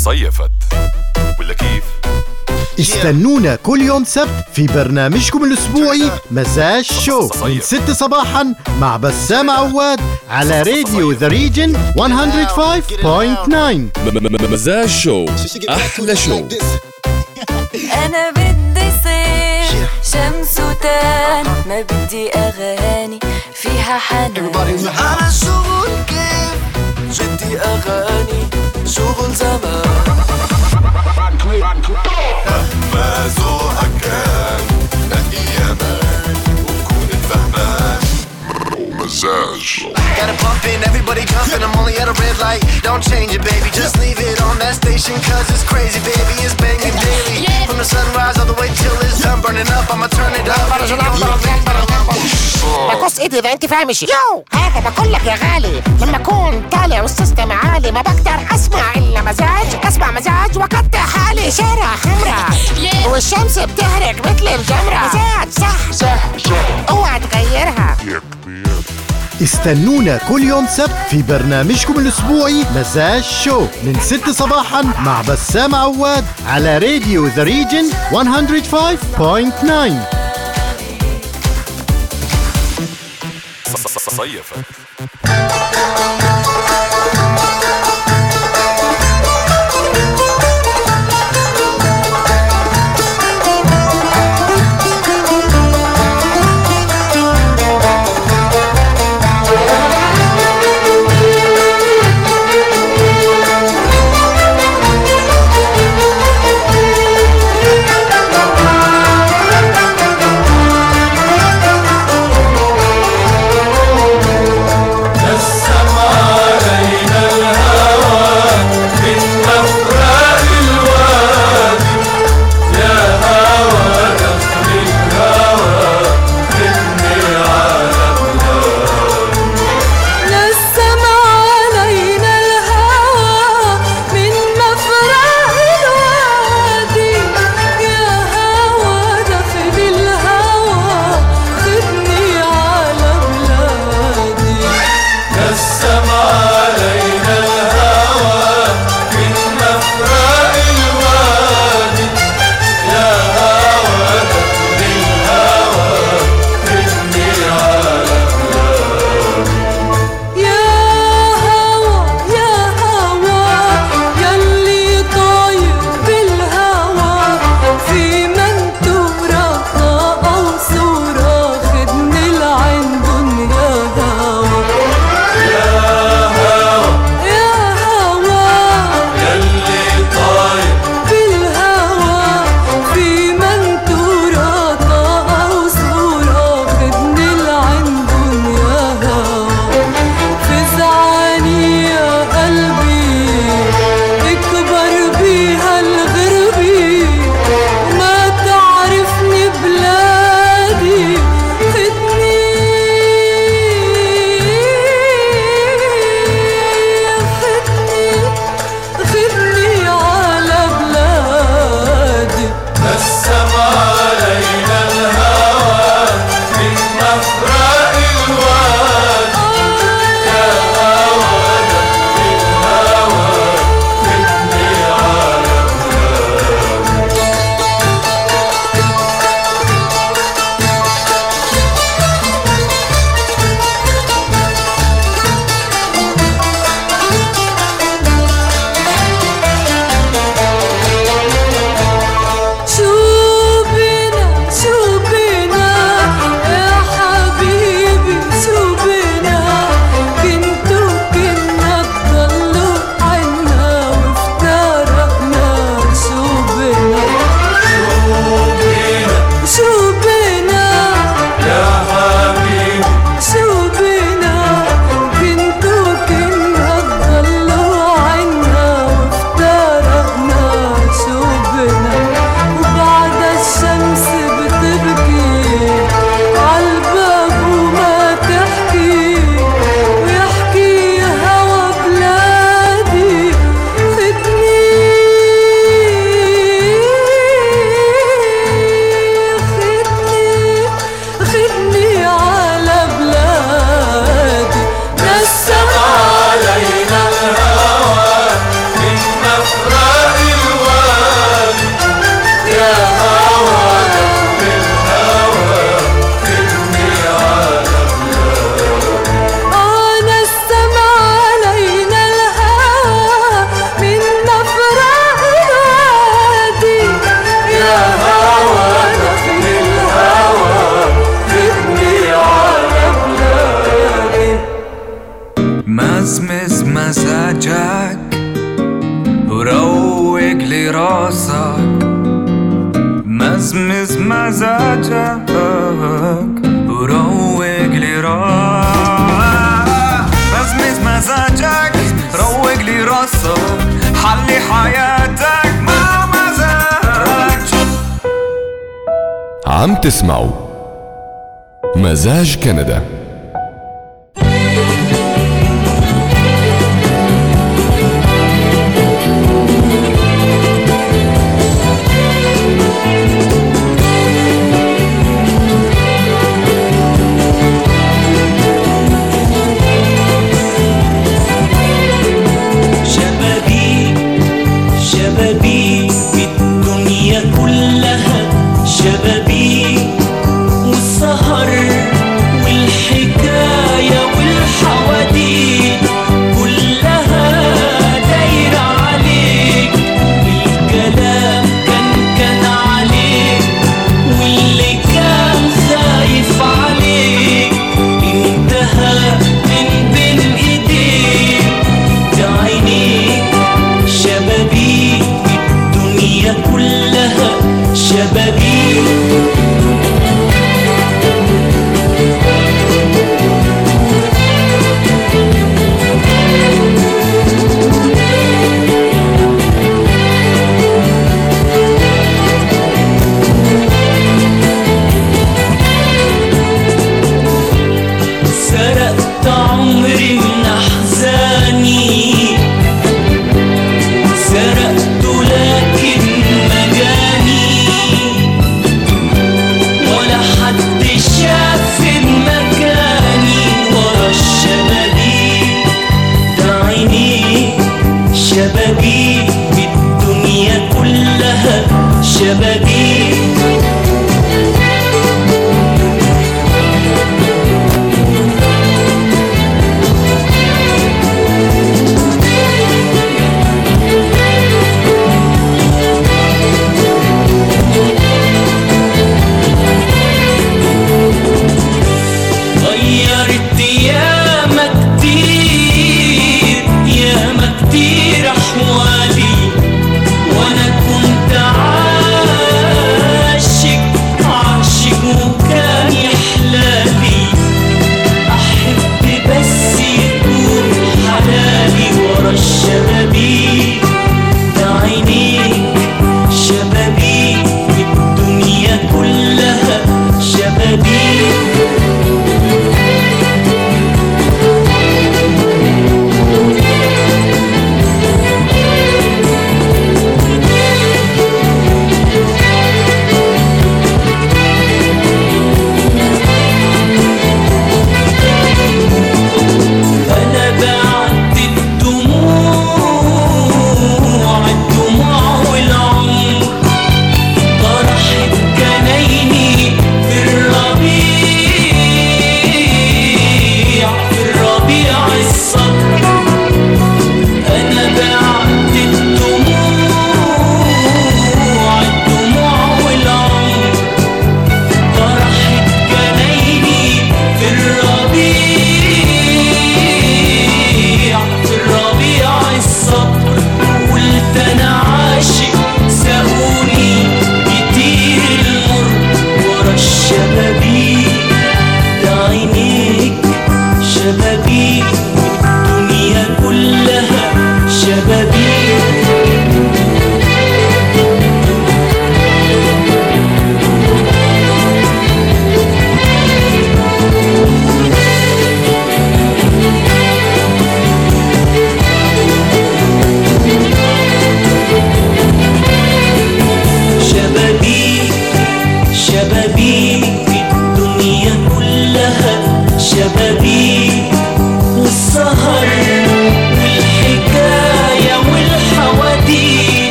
صيفت ولا كيف؟ استنونا كل يوم سبت في برنامجكم الأسبوعي مزاج شو من 6 صباحا مع بسام عواد على راديو ذا ريجن 105.9. مزاج شو أحلى شو. أنا بدي صيف شمس وتان، ما بدي أغاني فيها حنان. أنا شغل كيف جدي أغاني شغل زمان. مهما ذوقك كان أيامك وكون فهمان ومزاج. Got it pumping, everybody jumping. I'm only at a red light. Don't change it, baby. Just leave it on that station, cause it's crazy, baby. It's banging daily. From the sunrise all the way till it's done burning up. I'ma turn it up. بقص ايدي اذا انت فاهمش. يو هذا بقول لك يا غالي، لما اكون طالع والسيستم عالي ما بقدر اسمع الا مزاج. اسمع مزاج وقطع حالي شارع حمرا والشمس بتحرق مثل الجمرة. مزاج صح اوعى تغيرها. استنونا كل يوم سبت في برنامجكم الأسبوعي مزاج شو من 6 صباحا مع بسام عواد على راديو ذا ريجن 105.9. صيفت السماء راسك مزمز مزاجك وروق لي راسك مزمز مزاجك روق لي راسك حلي حياتك مع مزاج. عم تسمعوا مزاج كندا. كتير أحوالي وأنا كنت عارف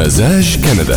مزاج كندا.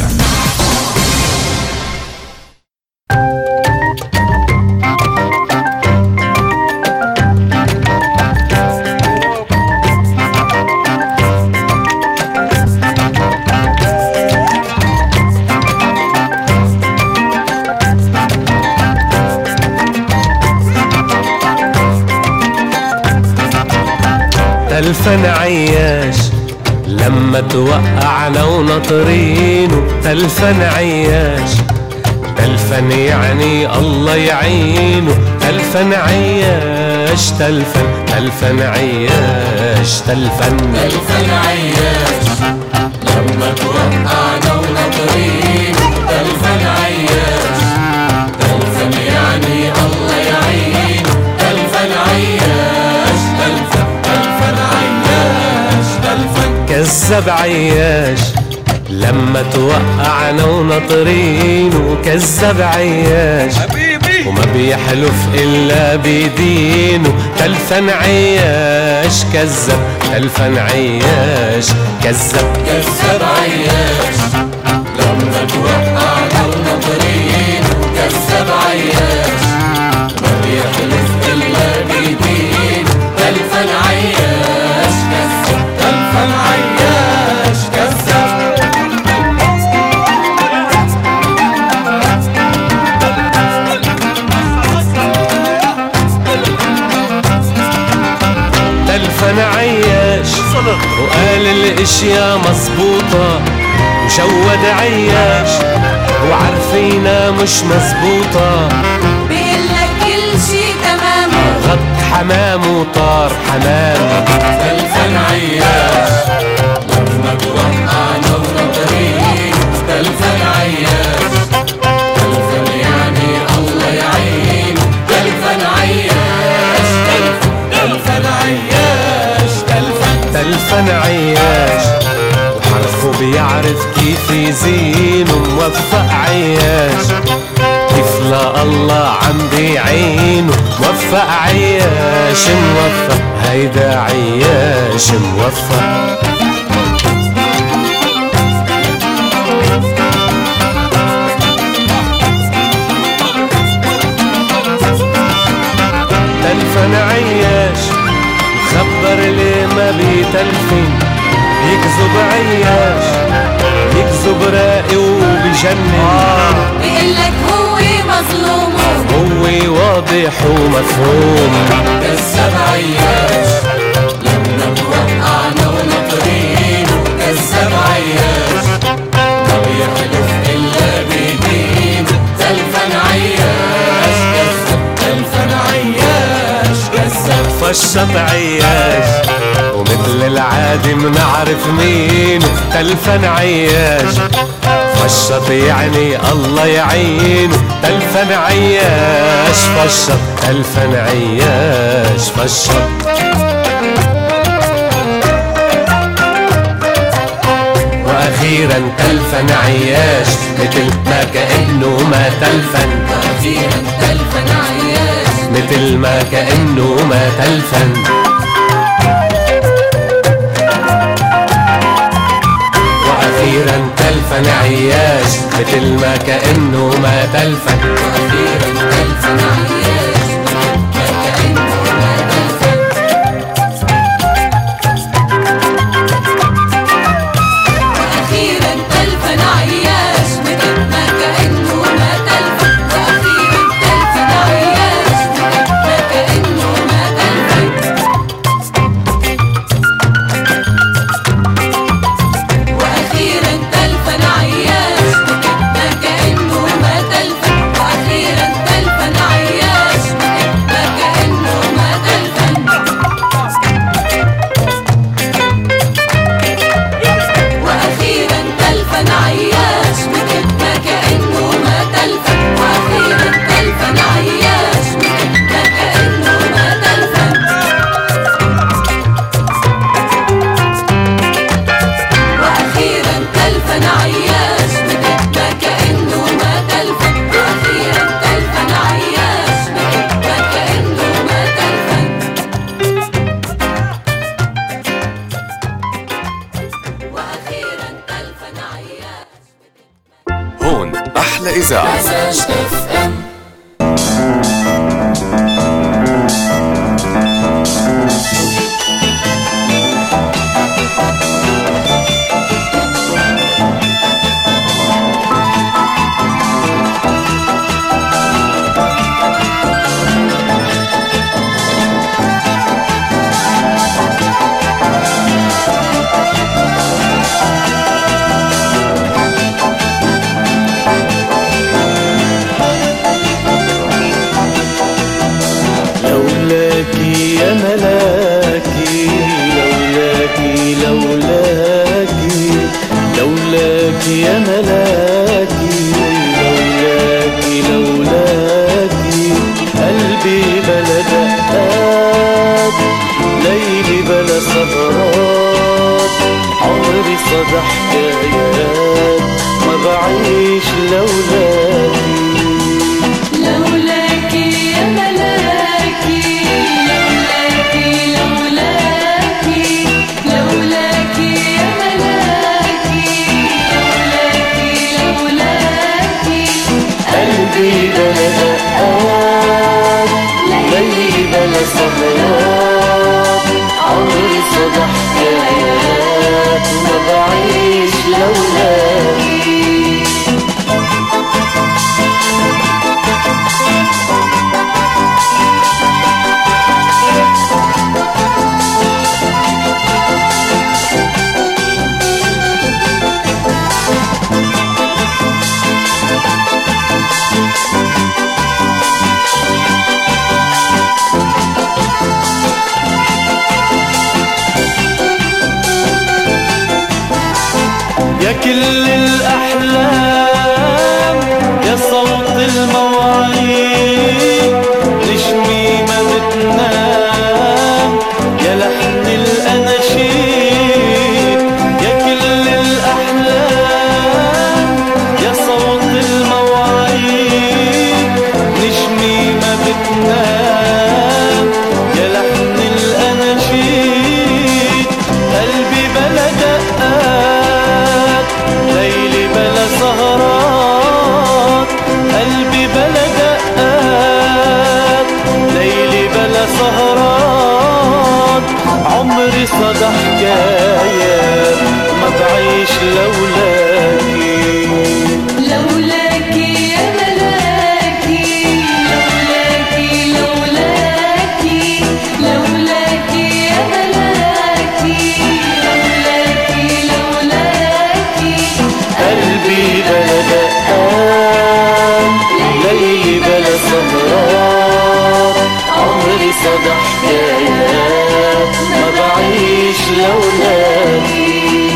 تلفن عياش لما توقعنا ونطرينه، تلفن عياش تلفن يعني الله يعينه، تلفن عياش تلفن تلفن عياش تلفن تلفن عياش لما توقعنا ونطرينه، تلفن عياش تلفن يعني الله يعينه، تلفن عياش تلفن تلفن عياش تلفن. كذب عياش لما توقعنا ونطرينه، كذب عياش وما بيحلف إلا بدينه، تلفن عياش كذب تلفن عياش كذب كذب عياش لما توقعنا ونطرينه، كذب عياش ما بيحلف إلا بدينه، تلفن عياش كذب تلفن عياش كذب. تلفن عياش وقال الاشياء مظبوطة، وشود عياش وعارفينا مش مظبوطة، بيقلك كل شي تمام غط حمام وطار حمام. تلفن عياش لما توقعنا ونطرينه، تلفن عياش تلفن يعني الله يعينه، تلفن عياش تلفن تلفن عياش تلفن تلفن عياش وحرفه بيعرف كيف يزينه، موفق عياش كيف لا الله عم بيعينه، موفق عياش موفق هيدا عياش موفق. تلفن عياش مخبر ليه ما بيتلفن، يكذب عياش يكذب راقي وبيجنن، بيقلك هو مظلوم هو واضح ومفهوم. كذب عياش لما توقعنا ونطرينه، كذب عياش ما بيحلف إلا بدينه، تلفن عياش كذب تلفن عياش كذب. فشط عياش ومثل العادي منعرف مينه، تلفن عياش فشط يعني الله يعينه، تلفن عياش فشط تلفن عياش فشط. واخيرا تلفن عياش مثل ما كأنه ما تلفن، واخيرا تلفن عياش مثل ما كأنه ما تلفن. واخيرا تلفن عياش مثل ما كأنه ما تلفن، واخيرا تلفن عياش ما كأنه ما تلفن. واخيرا تلفن عياش مثل ما كأنه ما تلفن، واخيرا تلفن عياش مثل ما كأنه ما تلفن. واخيرا تلفن عياش مثل ما كأنه ما تلفن، واخيرا تلفن عياش الإذاعة. مزاج اف ام. يا ملاكي لولاكي لولاكي لولاكي يا ملاكي لولاكي لولاكي قلبي بلا دقات ليلي بلا سهرات عمري صدى حكايات ما بعيش لولاكي لولاكي يا ملاكي لولاكي لولاكي لولاكي يا ملاكي لولاكي لولاكي قلبي بلا دقات ليلي بلا سهرات عمري صدى حكايات ما بعيش لولاكي يا كل الأحلام يا صوت المواعيد نجمي ما بتنام يا لحن الأناشيد يا كل الأحلام يا صوت المواعيد نجمي ما بتنام يا لحن الأناشيد قلبي بلا دقات ليلي بلا سهرات قلبي بلا دقات ليلي بلا سهرات عمري صدى حكايات ما بعيش لولاكي لولاكي يا ملاكي لولاكي لولاكي لولاكي يا ملاكي لولاكي لولاكي قلبي بلا دقات ليلي بلا سهرات عمري صدى حكايات ما بعيش لولاكي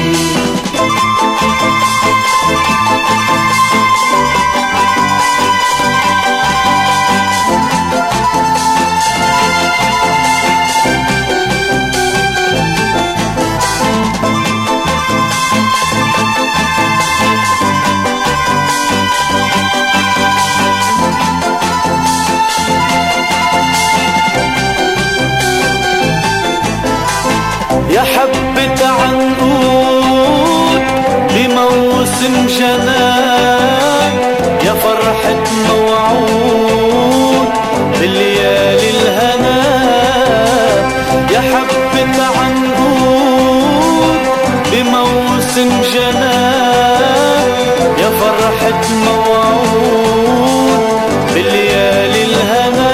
يا حبة عنقود بموسم جنان يا فرحة موعود بالليالي الهنا يا حبة عنقود بموسم جنان يا فرحة موعود بالليالي الهنا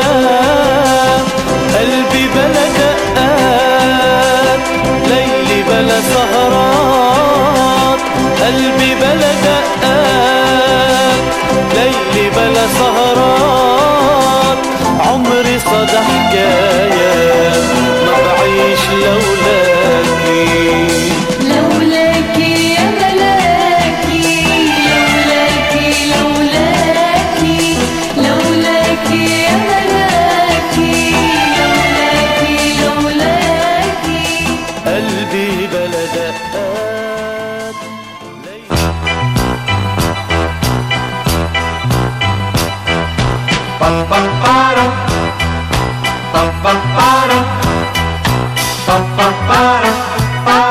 قلبي بلا دقات ليلي بلا سهرات قلبي بلا دقات ليلي بلا سهرات عمري صدى حكايات ما بعيش لولاكي لولاكي يا ملاكي لولاكي لولاكي لولاكي يا ملاكي لولاكي لولاكي قلبي بلا دقات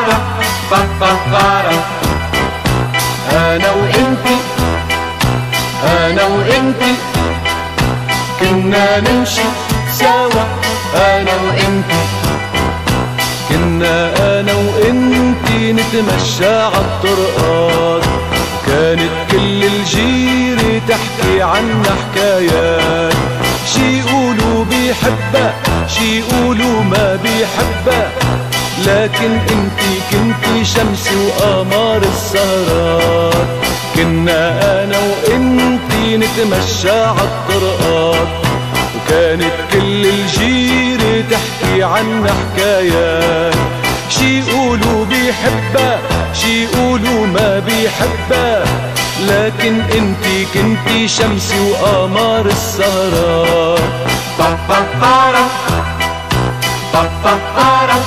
أنا وإنتي انا وانتي كنا نمشي سوا، انا وانتي كنا انا وانتي نتمشى عالطرقات. كانت كل الجيرة تحكي عنا حكايات، شي يقولوا بيحبها شي يقولوا ما بيحبها، لكن انتي كنتي شمسي وقمر السهرات. كنا انا وانتي نتمشى عالطرقات، وكانت كل الجيرة تحكي عنا حكايات، شي يقولوا بيحبها شي يقولوا ما بيحبها، لكن انتي كنتي شمسي وقمر السهرات. بابا بابا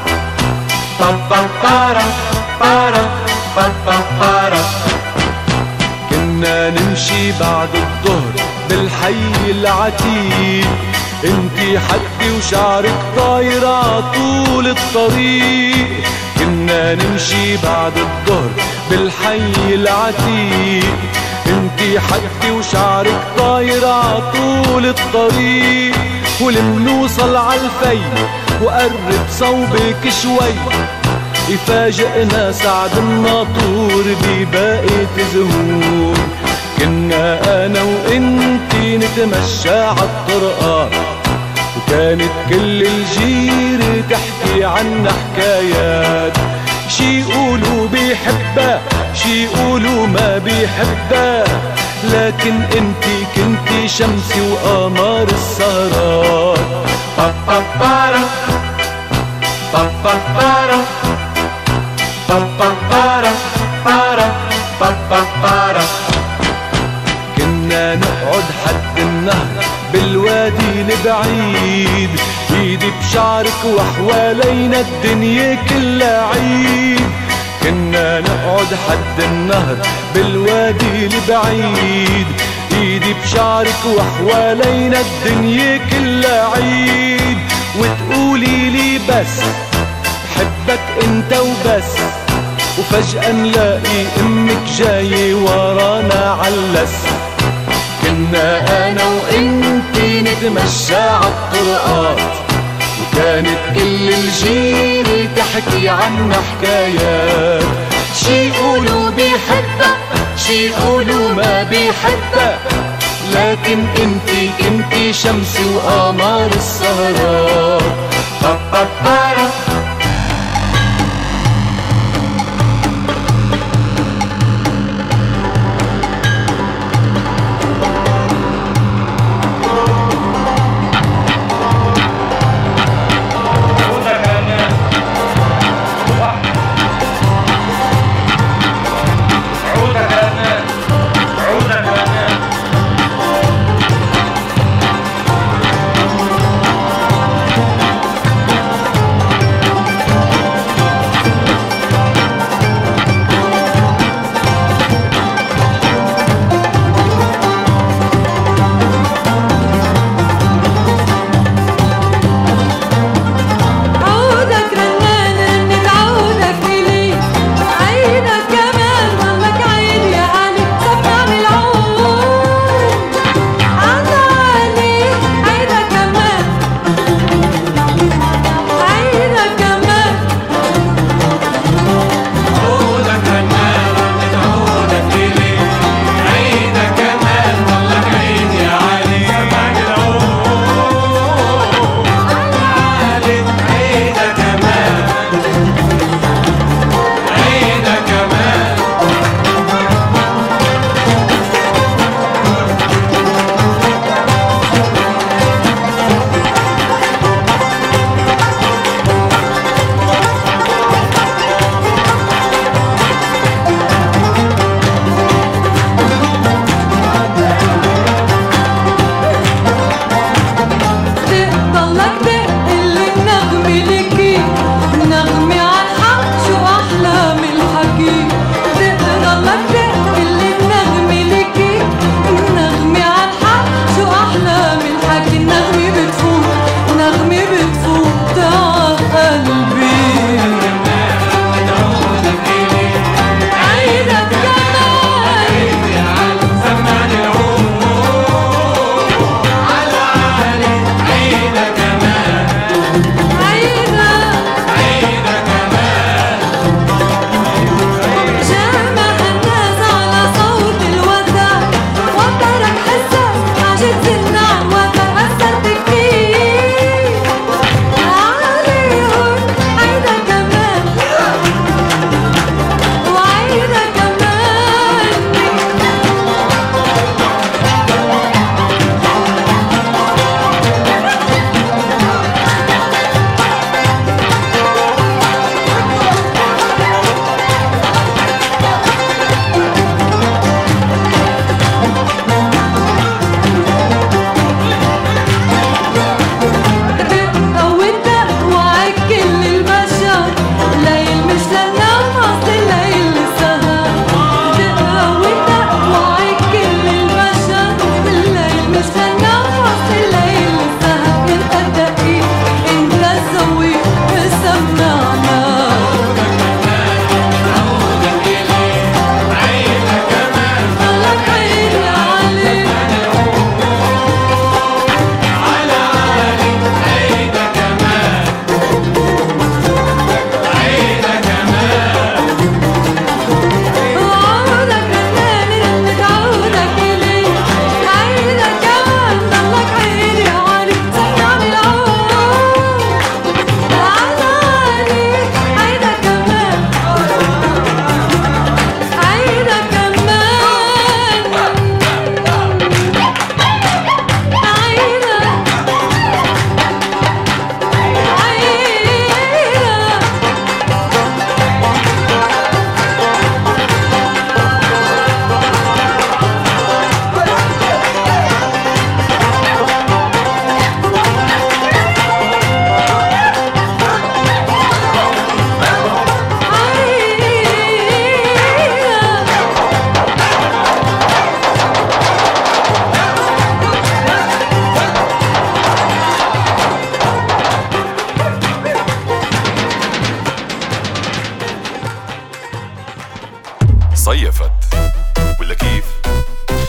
كنا نمشي بعد الظهر بالحي العتيق، انتي حدي وشعرك طاير عطول الطريق. كنا نمشي بعد الظهر بالحي العتيق، انتي حدي وشعرك طاير عطول الطريق. ولمنوصل عالفي وقرب صوبك شوي، يفاجئنا سعد الناطور بباقة زهور. كنا انا وانتي نتمشى عالطرقات، وكانت كل الجيرة تحكي عنا حكايات، شي يقولوا بيحبها شي يقولوا ما بيحبها، لكن انتي كنتي شمسي وقمر السهرات. بابا بارا بابا بارا بابا بارا بارا بابا بارا. كنا نقعد حد النهر بالوادي البعيد، ايدي بشعرك وحوالينا الدنيا كلها عيد. كنا نقعد حد النهر بالوادي البعيد، ايدي بشعرك وحوالينا الدنيا كلها عيد. وتقولي لي بس بحبك انت وبس، وفجأة نلاقي امك جاي ورانا علس. كنا انا وانتي نتمشى عالطرقات، وكانت كل الجيرة تحكي عنا حكايات، شي يقولوا بيحبها شي يقولوا ما بيحبها، لكن انتي كنتي شمسي وقمر السهرات. بابا بارا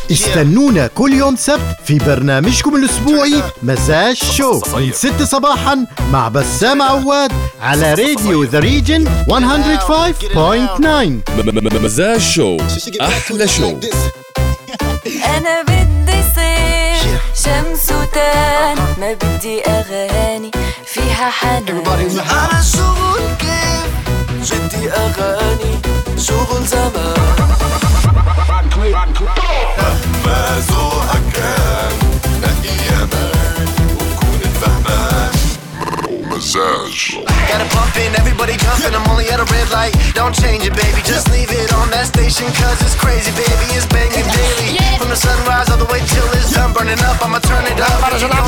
استنونا كل يوم سبت في برنامجكم الأسبوعي مزاج شو من 6 صباحا مع بسام عواد على راديو ذا ريجن 105.9. مزاج شو أحلى شو. أنا بدي صير شمس وتان، ما بدي أغاني فيها حنان. على الشغل كيف جدي أغاني شغل زمان. ما ذوقك كان أيامك وكون فهمان ومزاج. Got it pumping, everybody jumping. I'm only at a red light. Don't change it, baby. Just leave it on that station, cause it's crazy, baby. It's banging daily. From the sunrise all the way till it's done burning up. I'ma turn it up.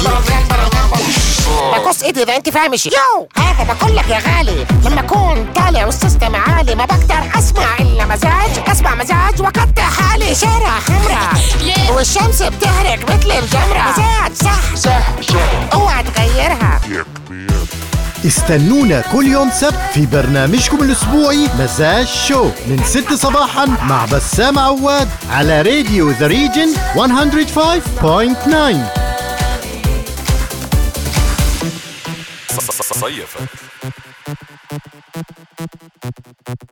بقص ايدي اذا انت فاهمش. يو هذا بقول لك يا غالي، لما اكون طالع والسيستم عالي ما بقدر اسمع الا مزاج. اسمع مزاج وقطع حالي. شارع حمرا والشمس بتحرق مثل الجمرة. مزاج صح اوعى تغيرها. استنونا كل يوم سبت في برنامجكم الأسبوعي مزاج شو من 6 صباحا مع بسام عواد على راديو ذا ريجن 105.9. صيفك